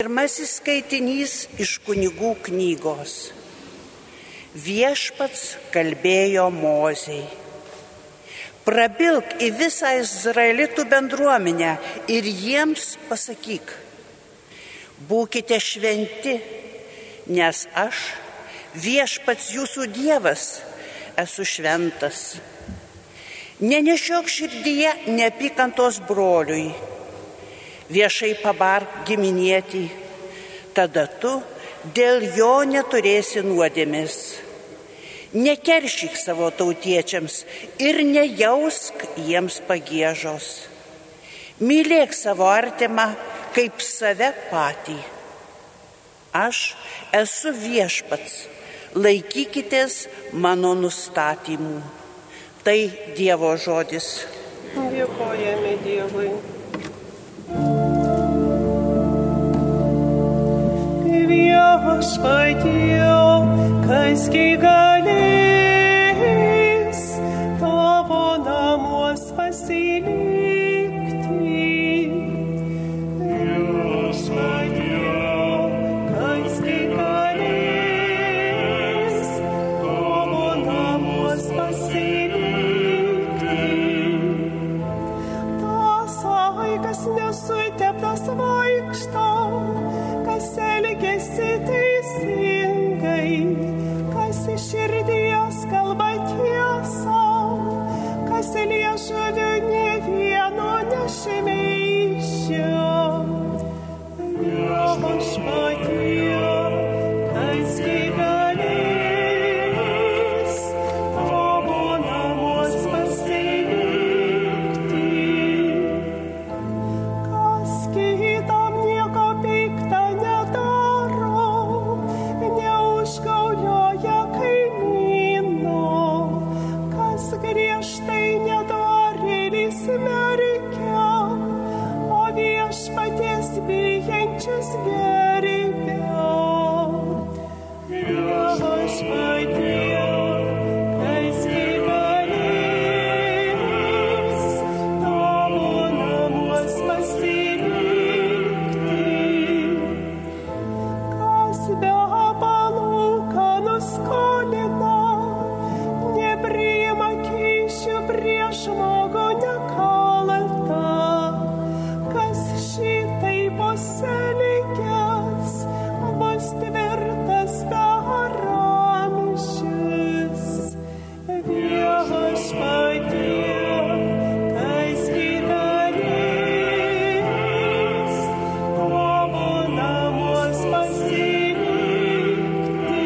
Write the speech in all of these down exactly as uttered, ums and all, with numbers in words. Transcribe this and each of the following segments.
Pirmasis skaitinys iš Kunigų knygos. Viešpats kalbėjo Mozei. Prabilk į visą izraelitų bendruomenę ir jiems pasakyk: būkite šventi, nes aš, viešpats jūsų Dievas, esu šventas. Nenešiok širdyje neapykantos broliui, viešai pabark giminietį, tada tu dėl jo neturėsi nuodėmės. Nekeršyk savo tautiečiams ir nejausk jiems pagiežos. Mylėk savo artimą kaip save patį. Aš esu viešpats, laikykitės mano nustatymų. Tai Dievo žodis. Dėkojame Dievui. Viešpatie, kasgi galės tavo namuos pasilikti. Viešpatie, kasgi galės tavo namuos pasilikti. Tas vaikas nesuteptas vaikšto, kas elgiasi teisingai, kas iš širdies kalba tiesą, kas liežuviu nė vieno nešmeižia. Viešpatie, kasgi galės tavo namuos pasilikti. Kas kitam nieko pikta nedaro, neužgaulioja kaimyno, kas griežtai nedorėlį smerkia, o viešpaties bijančius gerbia. Viešpatie, kasgi galės tavo namuos pasilikti. Kas be palūkanų skolina, nepriima kyšių prieš žmogų nekaltą, kas šitaip pasielgęs, bus tvirtas per amžius. Viešpatie, kasgi galės tavo namuos pasilikti.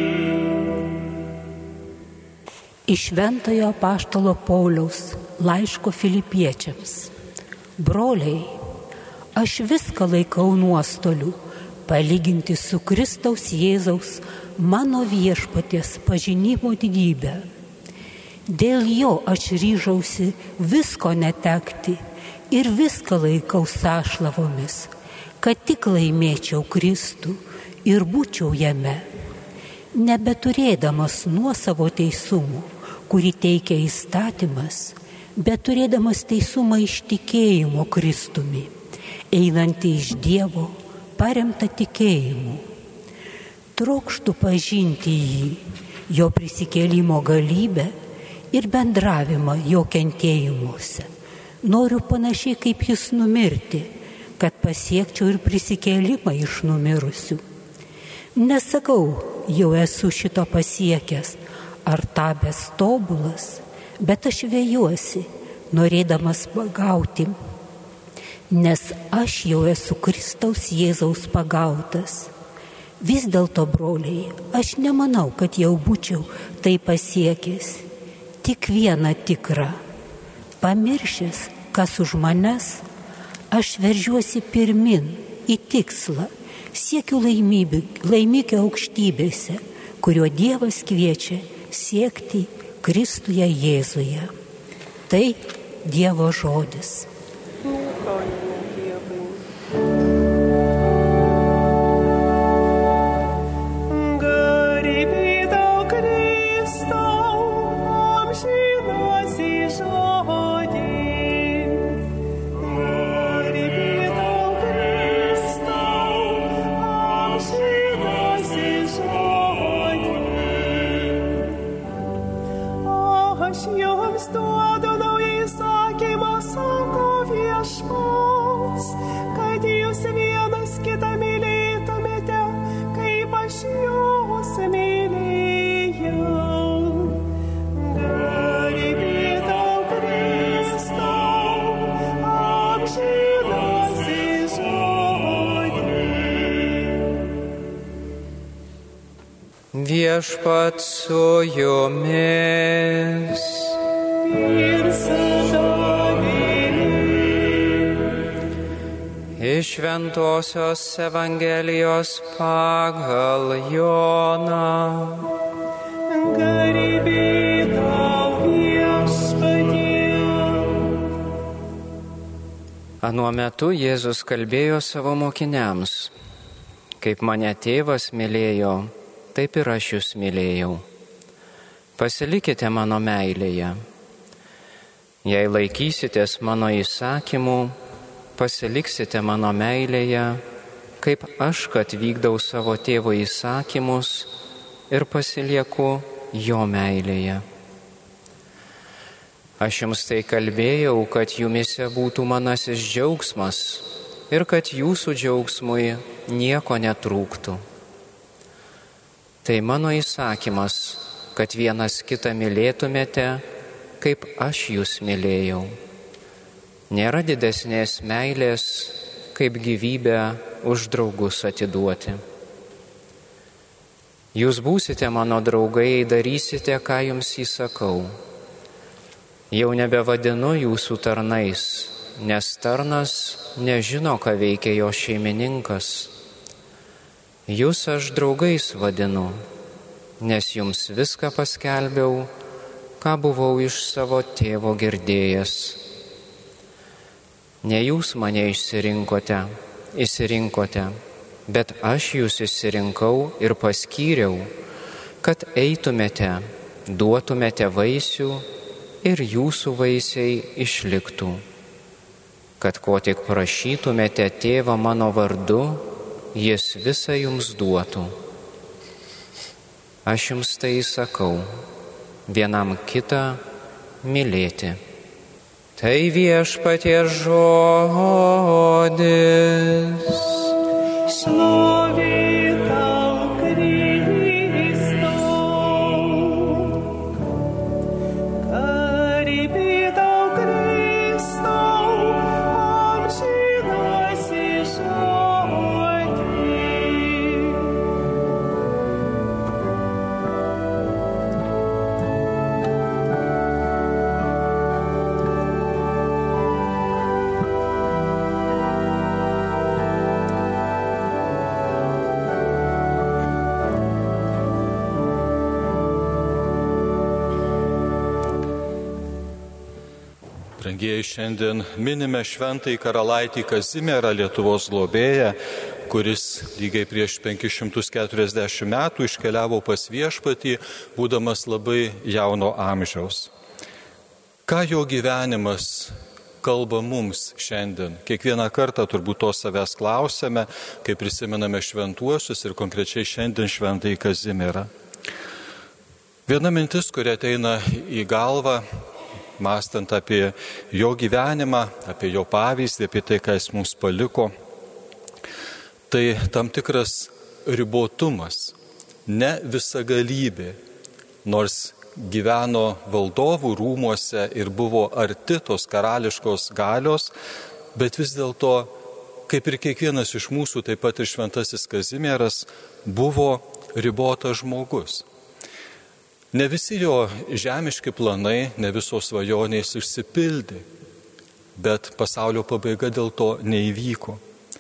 Iš Šventojo apaštalo Pauliaus laiško Filipiečiams. Broliai, aš viską laikau nuostoliu, palyginti su Kristaus Jėzaus mano viešpaties pažinimo didybę. Dėl jo aš ryžausi visko netekti ir viską laikau sąšlavomis, kad tik laimėčiau Kristų ir būčiau jame, nebeturėdamas nuosavo teisumo, kurį teikia įstatymas, bet turėdamas teisumą iš tikėjimo Kristumi, einantį iš Dievo, paremtą tikėjimu. Trokštu pažinti jį, jo prisikėlimo galybę ir bendravimą jo kentėjimuose. Noriu panašiai kaip jis numirti, kad pasiekčiau ir prisikėlimą iš numirusių. Nesakau, jau esu šito pasiekęs, ar tapęs tobulas, bet aš vėjuosi, norėdamas pagauti, nes aš jau esu Kristaus Jėzaus pagautas. Vis dėlto, broliai, aš nemanau, kad jau būčiau tai pasiekęs. Tik viena tikra. Pamiršęs, kas už manęs, aš veržiuosi pirmin į tikslą, siekiu laimikio aukštybėse, kurio Dievas kviečia siekti Kristuje Jėzuje. Tai Dievo žodis. Kristau, Viešpat su jumis. Ir su tavimi. Iš Šventosios Evangelijos pagal Joną. Garbė tau, Viešpatie. Anuo metu Jėzus kalbėjo savo mokiniams: kaip mane tėvas mylėjo, taip ir aš jūs mylėjau. Pasilikite mano meilėje. Jei laikysitės mano įsakymų, pasiliksite mano meilėje, kaip aš, kad vykdau savo tėvo įsakymus ir pasilieku jo meilėje. Aš jums tai kalbėjau, kad jumise būtų manasis džiaugsmas ir kad jūsų džiaugsmui nieko netrūktų. Tai mano įsakymas, kad vienas kitą mylėtumėte, kaip aš jūs mylėjau. Nėra didesnės meilės, kaip gyvybę už draugus atiduoti. Jūs būsite mano draugai, darysite, ką jums įsakau. Jau nebevadinu jūsų tarnais, nes tarnas nežino, ką veikia jo šeimininkas. Jūs aš draugais vadinu, nes jums viską paskelbiau, ką buvau iš savo tėvo girdėjęs. Ne jūs mane išsirinkote, išsirinkote, bet aš jūs išsirinkau ir paskyriau, kad eitumėte, duotumėte vaisių ir jūsų vaisiai išliktų, kad ko tik prašytumėte tėvą mano vardu, jis visą jums duotų. Aš jums tai sakau, vienam kitą mylėti. Tai Viešpaties žodis. Šlovė tau, Kristau. Garbė tau, Kristau, amžinasis žodį. Brangieji, šiandien minime šventąjį karalaitį Kazimierą, Lietuvos globėją, kuris lygiai prieš penkis šimtus keturiasdešimt metų iškeliavo pas Viešpatį, būdamas labai jauno amžiaus. Ką jo gyvenimas kalba mums šiandien? Kiekvieną kartą turbūt to savęs klausėme, kai prisimename šventuosius ir konkrečiai šiandien šventąjį Kazimierą. Viena mintis, kuri ateina į galvą, mąstant apie jo gyvenimą, apie jo pavyzdį, apie tai, ką jis mums paliko, tai tam tikras ribotumas, ne visagalybė, nors gyveno valdovų rūmuose ir buvo arti tos karališkos galios, bet vis dėlto, kaip ir kiekvienas iš mūsų, taip pat ir šventasis Kazimieras, buvo ribotas žmogus. Ne visi jo žemiški planai, ne visos svajonės išsipildė, bet pasaulio pabaiga dėl to neįvyko.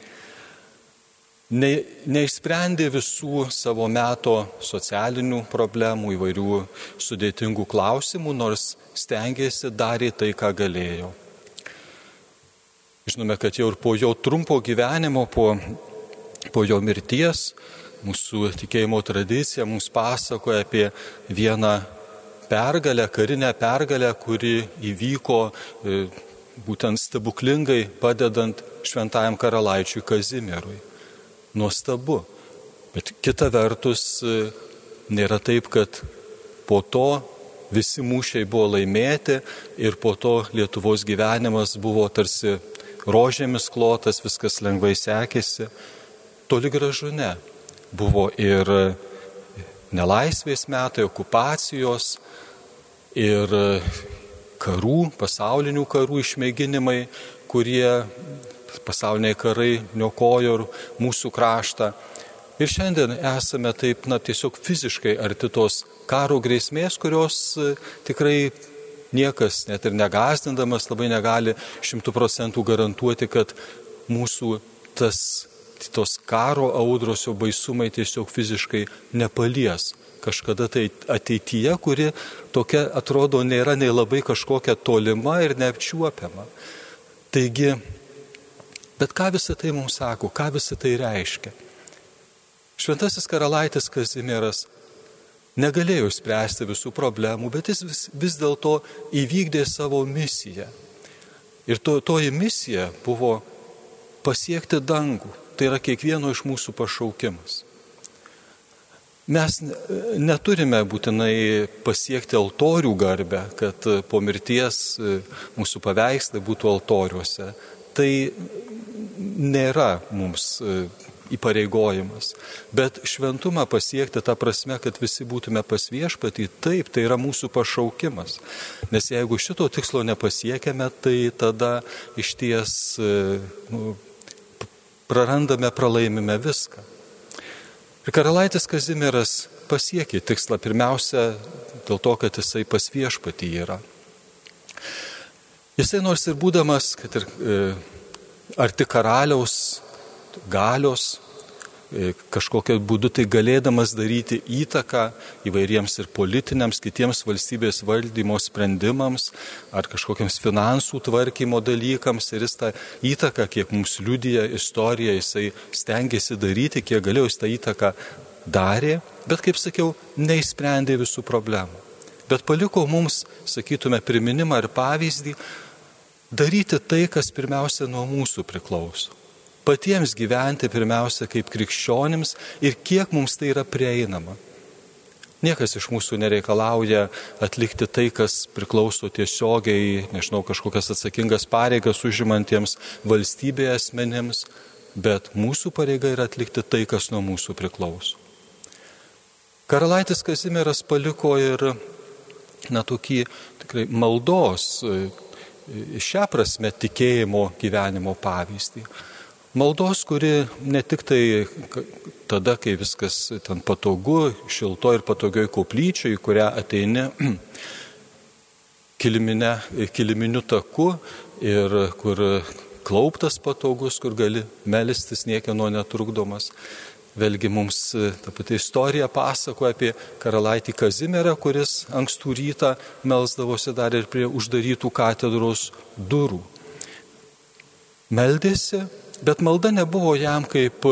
Ne, neišsprendė visų savo meto socialinių problemų, įvairių sudėtingų klausimų, nors stengėsi, darė tai, ką galėjo. Žinome, kad jau ir po jo trumpo gyvenimo, po, po jo mirties, mūsų tikėjimo tradicija mums pasakoja apie vieną pergalę, karinę pergalę, kuri įvyko e, būtent stebuklingai padedant šventajam karalaičiui Kazimierui. Nuostabu. Bet kita vertus e, nėra taip, kad po to visi mūšiai buvo laimėti ir po to Lietuvos gyvenimas buvo tarsi rožėmis klotas, viskas lengvai sekėsi. Toli gražu ne. Buvo ir nelaisvės metai, okupacijos, ir karų, pasaulinių karų išmėginimai, kurie pasauliniai karai niokojo ir mūsų kraštą. Ir šiandien esame taip, na, tiesiog fiziškai arti tos karo grėsmės, kurios tikrai niekas, net ir negazdindamas, labai negali šimtų procentų garantuoti, kad mūsų tas, tos karo audros jo baisumai tiesiog fiziškai nepalies. Kažkada tai ateityje, kuri tokia atrodo nėra nei labai kažkokia tolima ir neapčiuopiama. Taigi, bet ką visą tai mums sako, ką visą tai reiškia? Šventasis karalaitis Kazimieras negalėjo spręsti visų problemų, bet jis vis, vis dėlto įvykdė savo misiją. Ir to, toji misija buvo pasiekti dangų. Tai yra kiekvieno iš mūsų pašaukimas. Mes neturime būtinai pasiekti altorių garbę, kad po mirties mūsų paveikslai būtų altoriuose. Tai nėra mums įpareigojimas. Bet šventumą pasiekti tą prasme, kad visi būtume pas viešpatį, taip, tai yra mūsų pašaukimas. Nes jeigu šito tikslo nepasiekėme, tai tada iš ties nu, prarandame, pralaimime viską. Ir karalaitis Kazimieras pasiekė tikslą pirmiausia dėl to, kad jisai pas viešpatį yra. Jisai nors ir būdamas, kad ir e, arti karaliaus galios, e, kažkokiu būdu tai galėdamas daryti įtaką įvairiems ir politiniams, kitiems valstybės valdymo sprendimams ar kažkokiams finansų tvarkymo dalykams, ir jis tą įtaką, kiek mums liudija istorija, jisai stengiasi daryti, kiek galėjo jis tą įtaką darė, bet, kaip sakiau, neišsprendė visų problemų. Bet paliko mums, sakytume, priminimą ir pavyzdį daryti tai, kas pirmiausia nuo mūsų priklauso. Patiems gyventi pirmiausia kaip krikščionims ir kiek mums tai yra prieinama. Niekas iš mūsų nereikalauja atlikti tai, kas priklauso tiesiogiai, nežinau, kažkokias atsakingas pareigas užimantiems valstybėje asmenims, bet mūsų pareiga yra atlikti tai, kas nuo mūsų priklauso. Karalaitis Kazimieras paliko ir na, tokį tikrai maldos, šią prasme tikėjimo gyvenimo pavyzdį. Maldos, kuri ne tik tai tada, kai viskas ten patogu, šilto ir patogioj koplyčioj, į kurią ateini kilimine, kiliminiu taku ir kur klauptas patogus, kur gali melstis niekieno netrukdomas. Vėlgi mums ta pati istorija pasakoja apie karalaitį Kazimierą, kuris ankstų rytą melsdavosi dar ir prie uždarytų katedros durų. Meldėsi, bet malda nebuvo jam kaip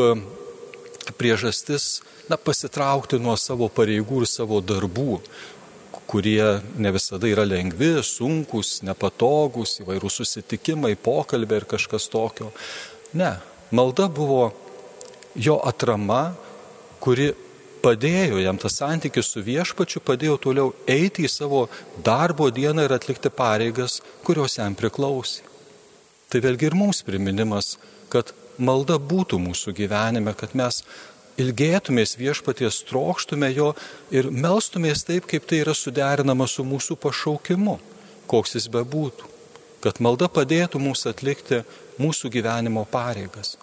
priežastis na, pasitraukti nuo savo pareigų ir savo darbų, kurie ne visada yra lengvi, sunkus, nepatogus, įvairūs susitikimai, pokalbiai ir kažkas tokio. Ne, malda buvo jo atrama, kuri padėjo jam tas santykis su viešpačiu, padėjo toliau eiti į savo darbo dieną ir atlikti pareigas, kurios jam priklausė. Tai vėlgi ir mums priminimas, kad malda būtų mūsų gyvenime, kad mes ilgėtumės viešpaties, trokštume jo ir melstumės taip, kaip tai yra suderinama su mūsų pašaukimu, koks jis bebūtų. Kad malda padėtų mums atlikti mūsų gyvenimo pareigas.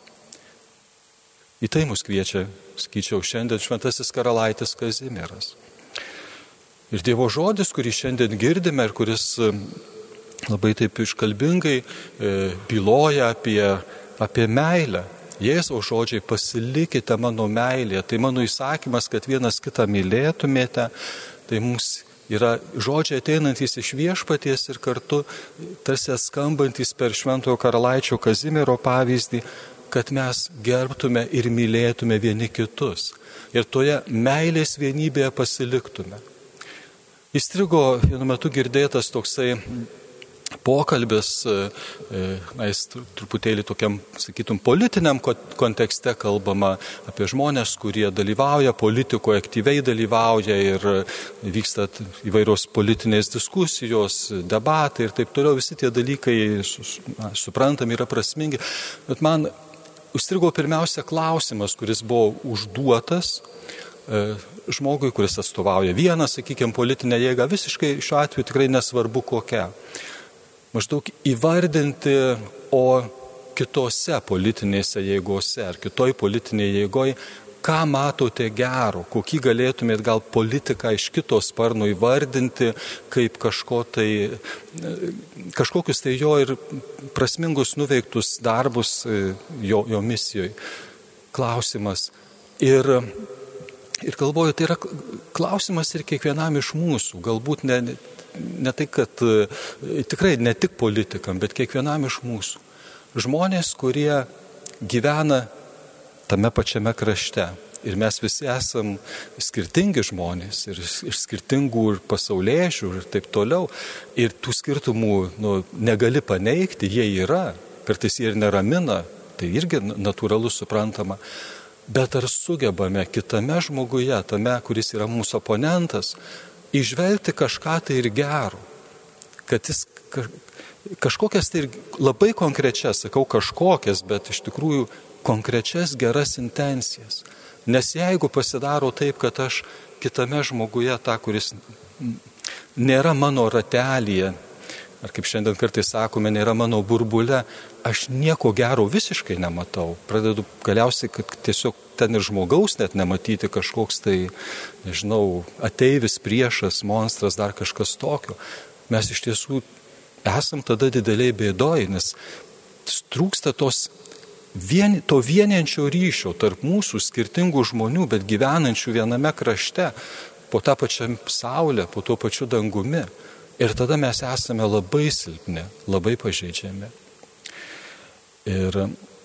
Į tai mus kviečia, sakyčiau, šiandien šventasis karalaitis Kazimieras. Ir Dievo žodis, kurį šiandien girdime ir kuris labai taip iškalbingai byloja apie, apie meilę. Jėzaus žodžiai, pasilikite mano meilėje, tai mano įsakymas, kad vienas kitą mylėtumėte, tai mums yra žodžiai ateinantys iš viešpaties ir kartu tarsi skambantys per šventojo karalaičio Kazimiero pavyzdį, kad mes gerbtume ir mylėtume vieni kitus ir toje meilės vienybėje pasiliktume. Įstrigo vienu metu girdėtas toksai pokalbis, na, jis truputėlį tokiam, sakytum, politiniam kontekste kalbama apie žmonės, kurie dalyvauja politikoje, aktyviai dalyvauja ir vyksta įvairios politinės diskusijos, debatai ir taip toliau. Visi tie dalykai, na, suprantami, yra prasmingi. Bet man užstrigo pirmiausia klausimas, kuris buvo užduotas e, žmogui, kuris atstovauja vieną, sakykime, politinę jėgą, visiškai šiuo atveju tikrai nesvarbu kokia. Maždaug įvardinti, o kitose politinėse jėgose ar kitoj politinėje jėgoje, ką matote gero, kokį galėtumėt gal politiką iš kito sparno įvardinti, kaip kažko tai, kažkokius tai jo ir prasmingus nuveiktus darbus jo, jo misijoje. Klausimas. Ir, ir galvoju, tai yra klausimas ir kiekvienam iš mūsų, galbūt ne, ne tai, kad tikrai ne tik politikam, bet kiekvienam iš mūsų. Žmonės, kurie gyvena tame pačiame krašte. Ir mes visi esam skirtingi žmonės ir iš skirtingų ir pasaulėžių ir taip toliau. Ir tų skirtumų nu, negali paneigti, jie yra. Kartais jie ir neramina, tai irgi natūralu suprantama. Bet ar sugebame kitame žmoguje, tame, kuris yra mūsų oponentas, įžvelgti kažką tai ir gero. Kad jis kažkokias tai ir labai konkrečias, sakau kažkokias, bet iš tikrųjų konkrečias geras intencijas. Nes jeigu pasidaro taip, kad aš kitame žmoguje, tą, kuris nėra mano ratelyje, ar kaip šiandien kartais sakome, nėra mano burbule, aš nieko gero visiškai nematau. Pradedu galiausiai, kad tiesiog ten ir žmogaus net nematyti kažkoks tai, nežinau, ateivis, priešas, monstras, dar kažkas tokio. Mes iš tiesų esam tada dideliai bėdoj, nes trūksta tos Vien, to vieniančio ryšio tarp mūsų skirtingų žmonių, bet gyvenančių viename krašte, po tą pačią saulę, po tuo pačiu dangumi. Ir tada mes esame labai silpni, labai pažeidžiami. Ir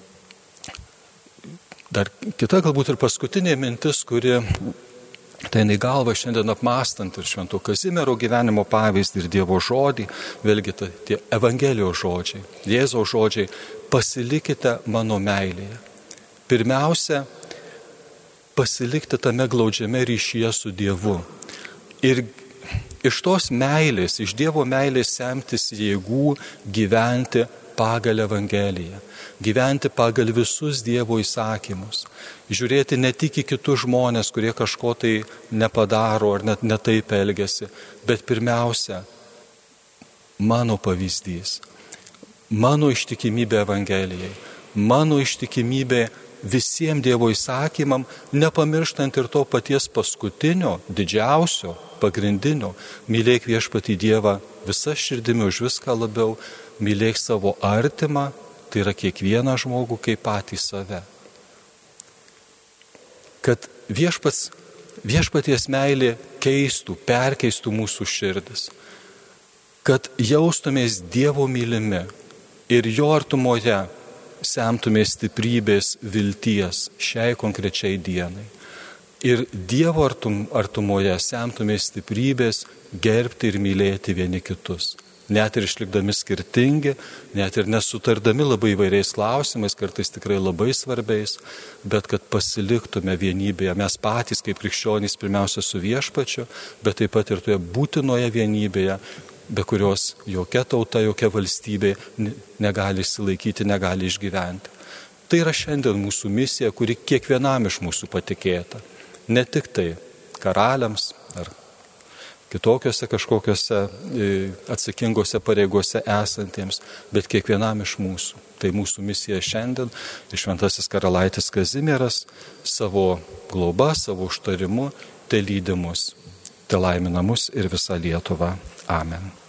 dar kita galbūt ir paskutinė mintis, kuri tai į galvą šiandien apmąstant ir Švento Kazimiero gyvenimo pavyzdį ir Dievo žodį, vėlgi ta, tie Evangelijos žodžiai, Jėzaus žodžiai, pasilikite mano meilėje. Pirmiausia, pasilikti tame glaudžiame ryšyje su Dievu. Ir iš tos meilės, iš Dievo meilės semtis jėgų gyventi pagal Evangeliją. Gyventi pagal visus Dievo įsakymus. Žiūrėti ne tik į kitus žmonės, kurie kažko tai nepadaro ar net netaip elgiasi, bet pirmiausia, mano pavyzdys. Mano ištikimybė Evangelijai, mano ištikimybė visiems Dievo įsakymam, nepamirštant ir to paties paskutinio, didžiausio, pagrindinio, mylėk viešpatį Dievą visą širdimi už viską labiau, mylėk savo artimą, tai yra kiekvieną žmogų kaip patį save. Kad viešpats, viešpaties meilė keistų, perkeistų mūsų širdis, kad jaustumės Dievo mylimi, ir jo artumoje semtumės stiprybės, vilties šiai konkrečiai dienai. Ir Dievo artum, artumoje semtumės stiprybės gerbti ir mylėti vieni kitus. Net ir išlikdami skirtingi, net ir nesutardami labai įvairiais klausimais, kartais tikrai labai svarbiais, bet kad pasiliktume vienybėje. Mes patys kaip krikščionys pirmiausia su viešpačiu, bet taip pat ir toje būtinoje vienybėje, be kurios jokia tauta, jokia valstybė negali išsilaikyti, negali išgyventi. Tai yra šiandien mūsų misija, kuri kiekvienam iš mūsų patikėta. Ne tik tai karaliams ar kitokiose kažkokiose atsakingose pareigose esantiems, bet kiekvienam iš mūsų. Tai mūsų misija šiandien. Ir šventasis karalaitis Kazimieras savo globa, savo užtarimu, tai lydi mus, tai laimina mus ir visą Lietuvą. Amen.